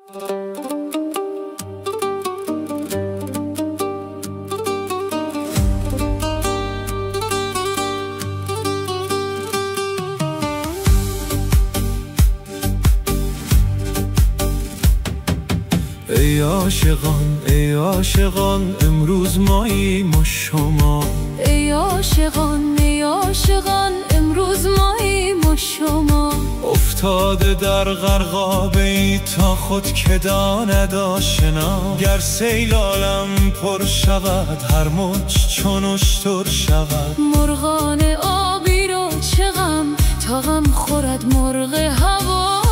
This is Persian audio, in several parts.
ای عاشقان ای عاشقان امروز ماییم و شما. ای عاشقان ای عاشقان امروز ماییم و شما. افتاده در غرقابه ای تا خود که داند آشنا. گر سیل عالم پر شود هر موج چون اشتر شود. مرغان آبی رو چه غم تا غم خورد مرغ هوا.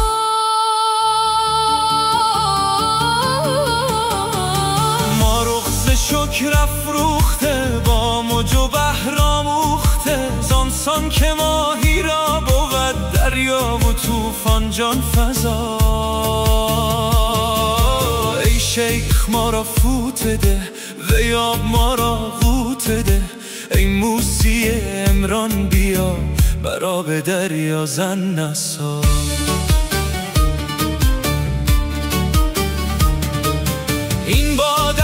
شکر افروخته با موج و بحر آموخته. زانسان که ماهی را بود دریا و طوفان جان فزا. ای شیخ ما را فوت ده وی آب ما را غوت ده. ای موسی عمران بیا بر آب دریا زن نسا. این بادن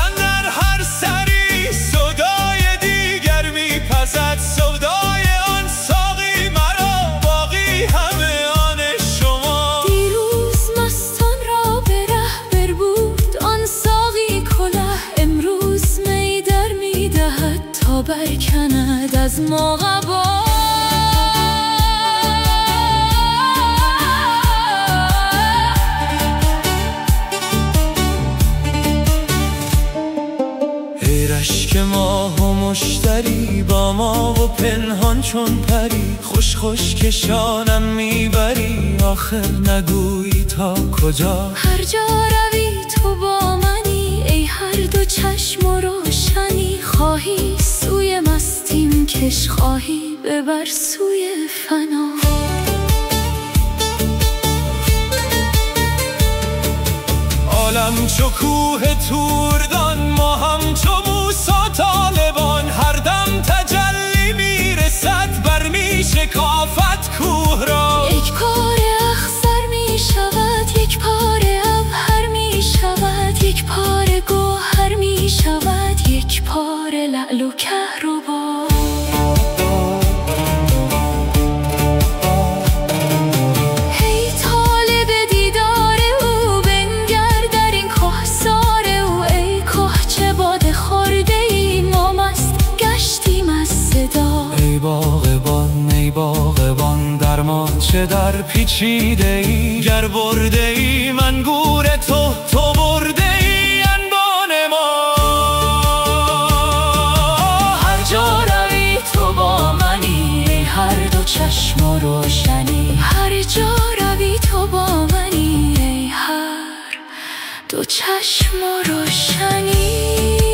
سودای آن ساقی مرا باقی همه آن شما. دیروز مستان را به ره بربود آن ساقی کله. امروز می در می دهد تا برکند از ما قبا. ای رشک ماه و مشتری با ما و پنهان چون پری. خوش خوش کشانم میبری آخر نگویی تا کجا. هر جا روی تو با منی ای هر دو چشم و روشنی. خواهی سوی مستیم کش خواهی ببر سوی فنا. عالم چو کوه توردان ما هم چو موسی طالبان. هر دم تجلی میرسد بر میشکافت کوه را. یک پاره اخضر میشود یک پاره عبهر میشود. یک پاره گوهر میشود یک پاره لعل و کهربا. ای باغبان در ما چه در پیچیده ای. گر برده ای من گور تو تو برده ای انبان ما. هر جا روی تو با منی ای هر دو چشم و روشنی. هر جا روی تو با منی ای هر دو چشم و روشنی.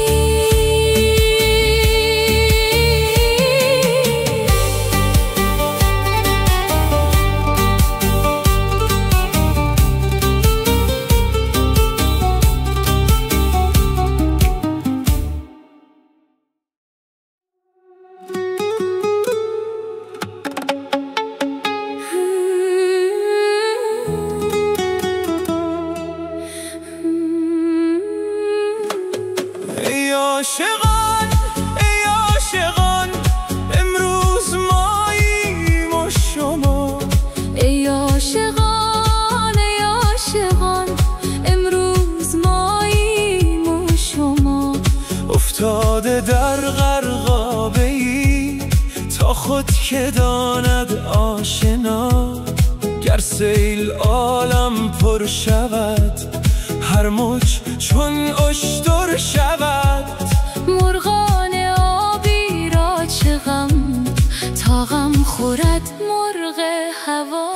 عاشقان ای عاشقان امروز ماییم و شما. ای عاشقان ای عاشقان امروز ماییم و شما. افتاده در غرقابه ای تا خود که داند آشنا. گر سیل عالم پر شود هر موج چون اشتر شود. مرغان آبی را چه غم تا غم خورد مرغ هوا.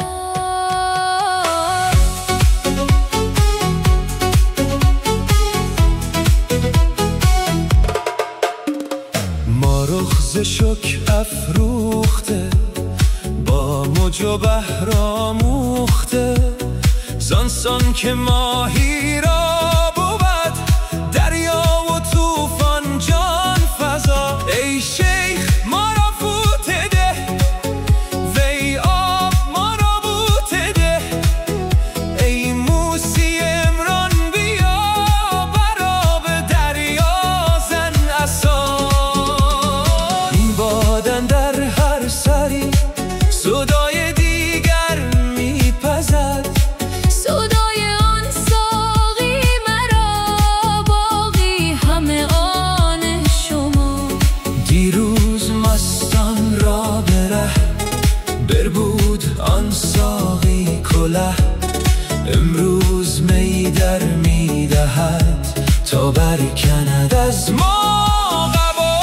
ما رخ ز شکر افروخته با موج و بحر آموخته. زانسان که ماهی را بود دریا و طوفان جان فزا. ای شیخ ما را فوت ده وی آب ما را بوت ده. ای موسی عمران امروز می در میدهد تا برکند از ما قبا.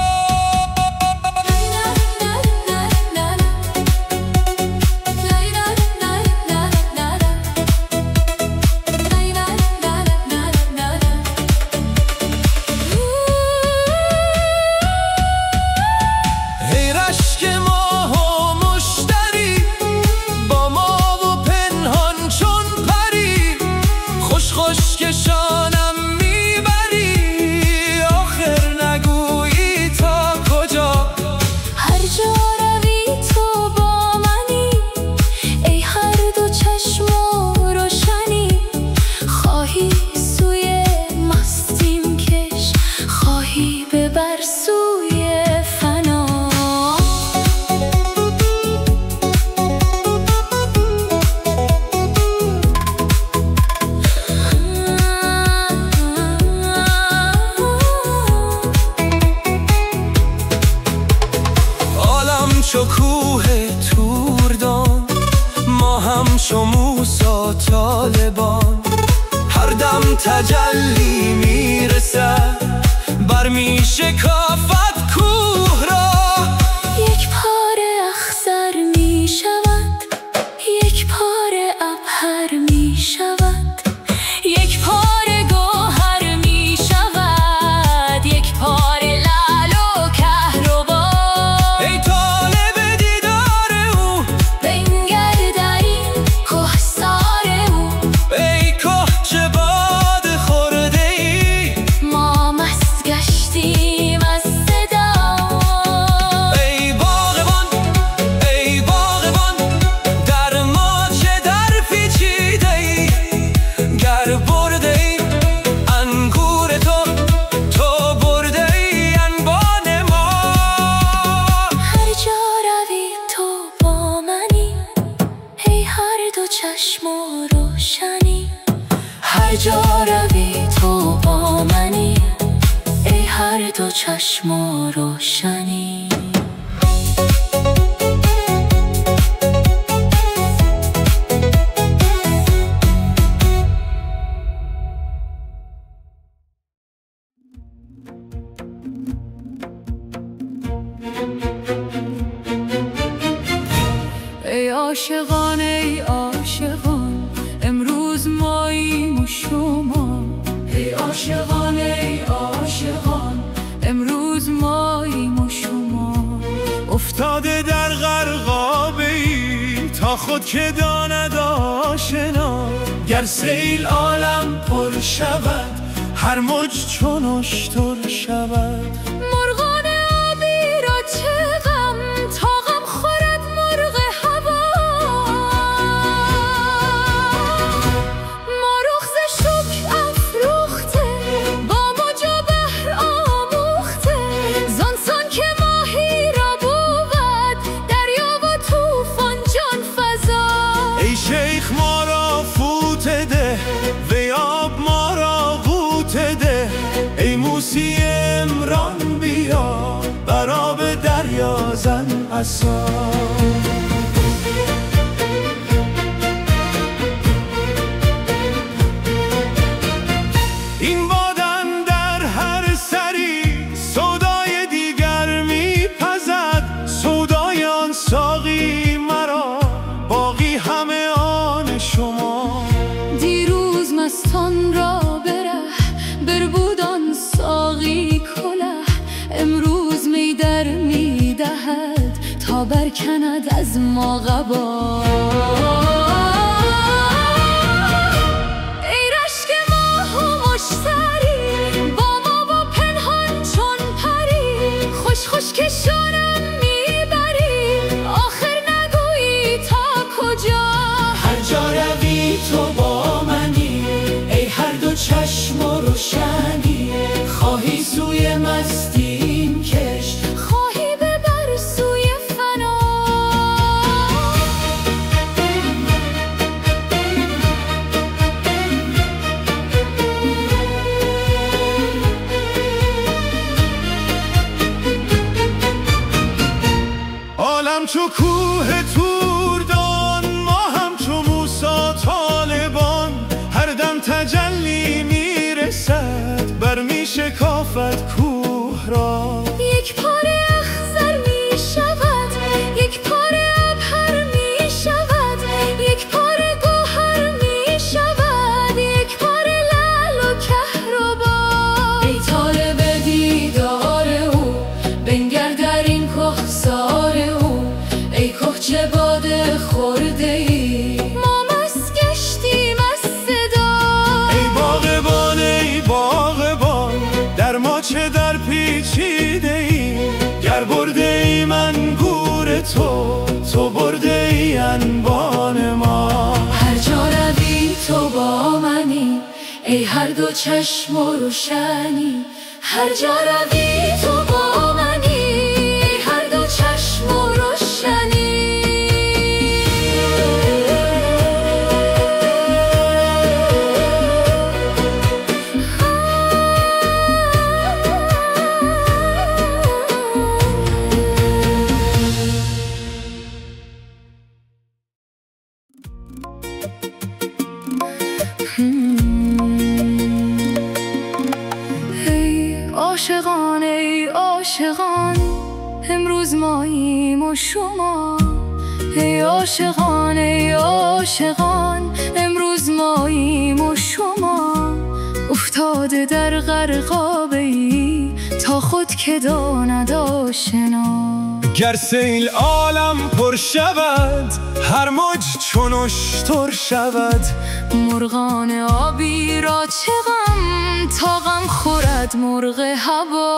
ای رشک ماه و مشتری با ما و پنهان چون پری، خوش خوش کشانم میبری آخر نگویی تا کجا. هر جا روی تو با منی ای هر دو چشم و روشنی، خواهی سوی مستیم کش خواهی ببر سوی فنا. عالم چو کوه توردان، ما هم چو موسی طالبان، هر دم تجلی میرسد بر میشکافد کوه را. یک پاره اخضر می شود، یک پاره عبهر می شود، یک پاره گوهر می شود، یک پاره لعل و کهربا. ای طالب دیدار او بنگر در این کهسار او، ای که چه باد خورده ای ما مست گشتیم از صدا. ای باغبان در ما چه در پیچیده ای، گر برده ای انگور تو برده ای انبان ما. هر جا روی تو با منی ای هر دو چشم و روشنی، هر جا روی تو با منی ای هر دو چشم و روشنی. ای عاشقان ای عاشقان امروز ماییم و شما. ای عاشقان ای عاشقان امروز ماییم و شما. افتاده در غرقابه ای تا خود که داند آشنا، گر سیل عالم پر شود هر موج چون اشتر شود. مرغان آبی را چه غم تا غم خورد مرغ هوا. ما رخ ز شکر افروخته با موج و بحر آموخته، زانسان که ماهی را بود دریا و طوفان جان فزا. ای شیخ ما را فوت ده وی آب ما را غوطه ده، ای موسی عمران بیا بر آب دریا زن عصا. این بادن در هر سری سودای دیگر میپزد، سودای آن ساقی مرا باقی همه آن شما. دیروز مستان را بربود آن ساقی کله، امروز می در می دهد تا برکند از ما قبا. ای رشک ماه و مشتری با ما و پنهان چون پری، خوش خوش کشانم میبری آخر نگویی تا کجا. هر جا روی تو با منی ای هر دو چشم و روشنی، خواهی سوی مستیم کش خواهی ببر سوی فنا. تو برده ای انبان ما. هر جا روی تو با منی، ای هر دو چشم و روشنی. هر جا روی تو با منی، ای هر دو چشم و روشنی. ای عاشقان امروز ماییم و شما. ای عاشقان امروز ماییم و شما. افتاده در غرقابه ای تا خود که داند آشنا. گر سیل عالم پر شود، هر موج چون اشتر شود. مرغان آبی را چه غم، تا غم خورد مرغ هوا.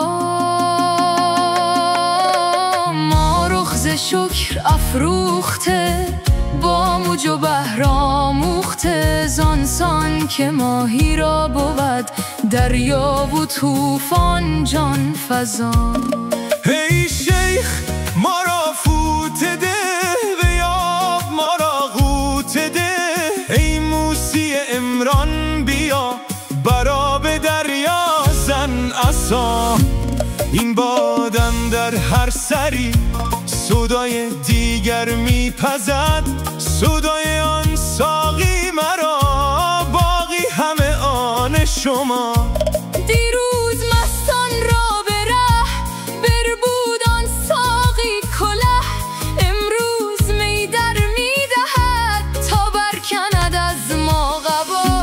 ما رخ شکر افروخته، با موج و بحر آموخته. زانسان که ماهی را بود، دریا و طوفان جان فزا. ای شیخ ما را فوت ده، به یاب ما را غوت ده. ای موسی عمران بیا، برا به دریا زن عصا. این بادم در هر سری، صدای دیگر میپزد. صدای آن ساقی مرا، باقی همه آن شما. دیروز مستان را به ره، بربود آن ساقی کله. امروز می در میدهد، تا برکند از ما قبا.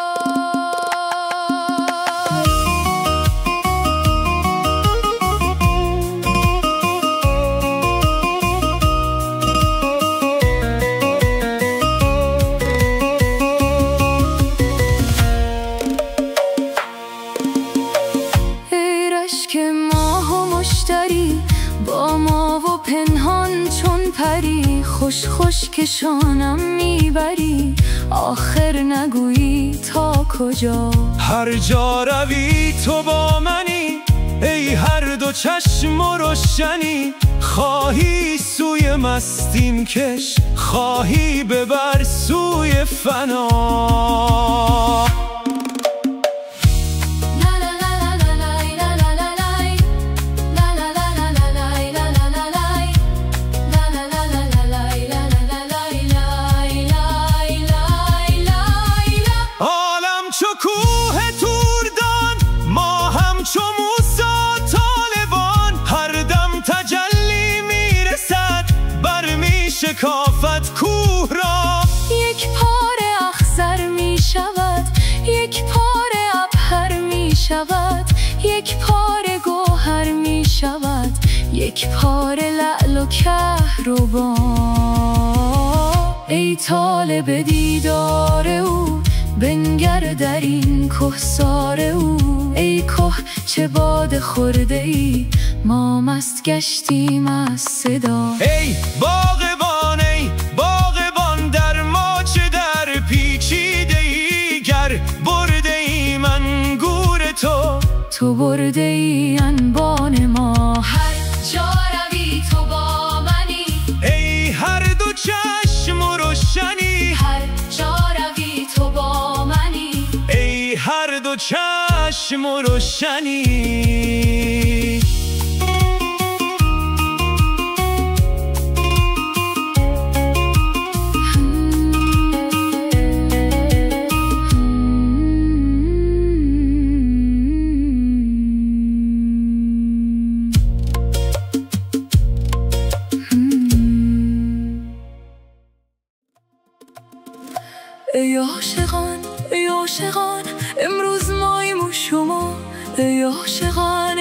با ما و پنهان چون پری، خوش خوش که شانم میبری. آخر نگویی تا کجا. هر جا روی تو با منی، ای هر دو چشم و روشنی. خواهی سوی مستیم کش، خواهی ببر سوی فنا. شکافت کوه را یک پاره اخضر می شود، یک پاره عبهر می شود، یک پاره گوهر می شود، یک پاره لعل و کهربا. ای طالب دیدار او، بنگر در این کهسار او. ای که چه باده خورده ای، ما مست گشتیم از صدا. ای باغبان، ای باغبان، در ما چه در پیچیده ای. گر برده ای انگور تو برده ای انبان ما. هر جا روی تو با منی، ای هر دو چشم و روشنی. هر جا روی تو با منی، ای هر دو چشم و روشنی. ای عاشقان امروز ماییم و شما. ای عاشقان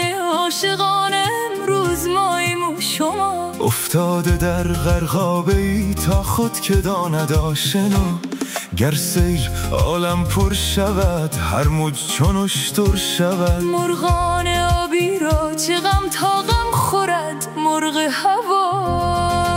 امروز ماییم و شما. افتاده در غرقابه ای تا خود که داند آشنا. گر سیل عالم پر شود، هر موج چون اشتر شود. مرغان آبی را چه غم، تا غم خورد مرغ هوا.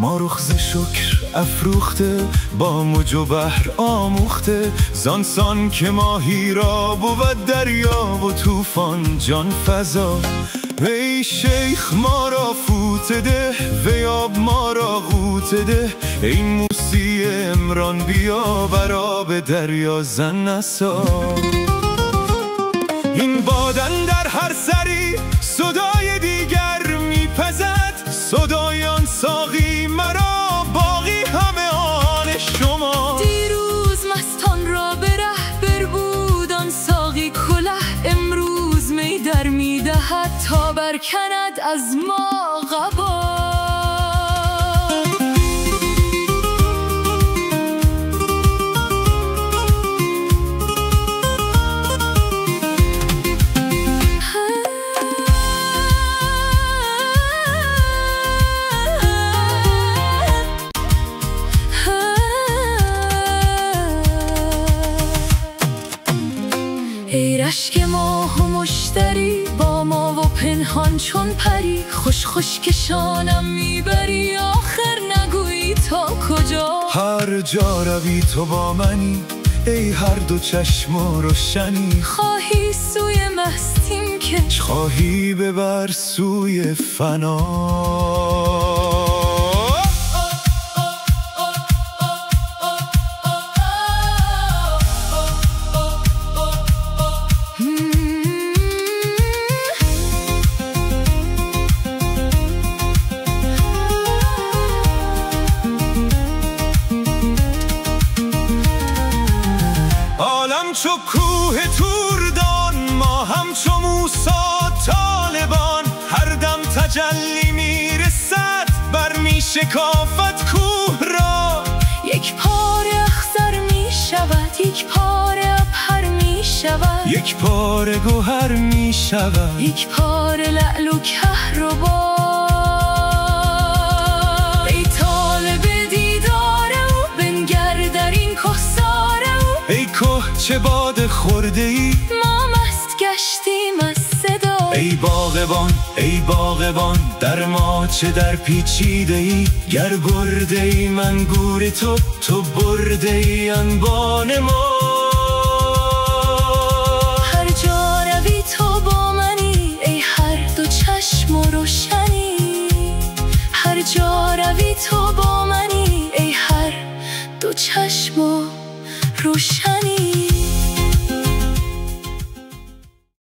ما رخ شکر افروخته با موج و بحر آموخته، زانسان که ماهی را بود دریا و طوفان جان فضا. ای شیخ ما را فوت ده، وی آب ما را غوت ده، ای موسی عمران بیا بر آب دریا زن نسا. این بادن در هر سری صدای دیگر میپزد، صدای آن ساقی مرا باقی همه آن شما. دیروز مستان را به ره بربود آن ساقی کله، امروز می در میدهد تا برکند از ما قبا. ای رشک ماه و مشتری با ما و پنهان چون پری، خوش خوش کشانم میبری آخر نگویی تا کجا. هر جا روی تو با منی ای هر دو چشم و روشنی، خواهی سوی مستیم کش، خواهی ببر سوی فنا. چو کوه توردان ما همچو موسی طالبان، هر دم تجلی میرسد بر میشکافت کوه را. یک پاره اخضر میشود، یک پاره عبهر میشود، یک پاره گوهر میشود، یک پاره لعل و کهربا. ای طالب دیدار او بنگر در این کهسار او، ای که چه باد خورده ای ما مست گشتیم از صدا. ای باغبان ای باغبان در ما چه در پیچیده ای، گر برده ای من گور تو، تو برده ای انبان ما. هر جا روی تو با منی ای هر دو چشم و روشنی، هر جا روی تو با منی ای هر دو چشم و روشنی.